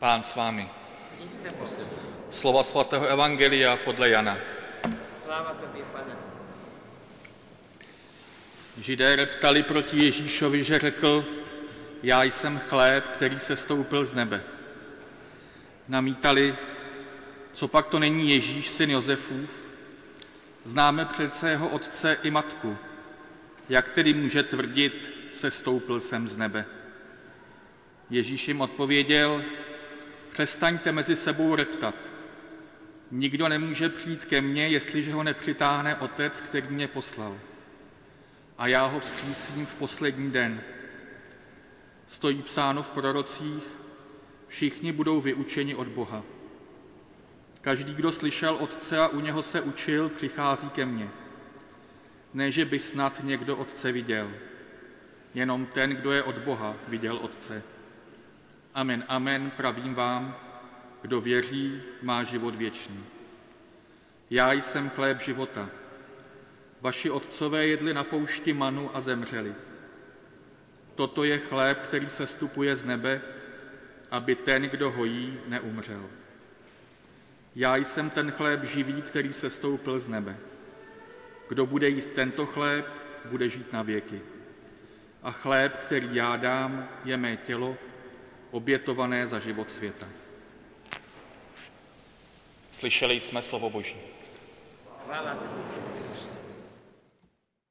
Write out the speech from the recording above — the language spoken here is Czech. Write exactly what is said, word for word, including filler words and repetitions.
Pán s vámi. Slova svatého evangelia podle Jana. Sláva tobě, Pane. Židé reptali proti Ježíšovi, že řekl, já jsem chléb, který se stoupil z nebe. Namítali, co pak to není Ježíš, syn Josefův? Známe přece jeho otce i matku. Jak tedy může tvrdit, se stoupil jsem z nebe? Ježíš jim odpověděl, přestaňte mezi sebou reptat. Nikdo nemůže přijít ke mně, jestliže ho nepřitáhne Otec, který mě poslal. A já ho vzkřísím v poslední den. Stojí psáno v prorocích, všichni budou vyučeni od Boha. Každý, kdo slyšel Otce a u něho se učil, přichází ke mně. Ne, že by snad někdo Otce viděl. Jenom ten, kdo je od Boha, viděl Otce. Amen, amen, pravím vám, kdo věří, má život věčný. Já jsem chléb života. Vaši otcové jedli na poušti manu a zemřeli. Toto je chléb, který sestupuje z nebe, aby ten, kdo ho jí, neumřel. Já jsem ten chléb živý, který se stoupil z nebe. Kdo bude jíst tento chléb, bude žít na věky. A chléb, který já dám, je mé tělo, obětované za život světa. Slyšeli jsme slovo Boží. Chvála tobě.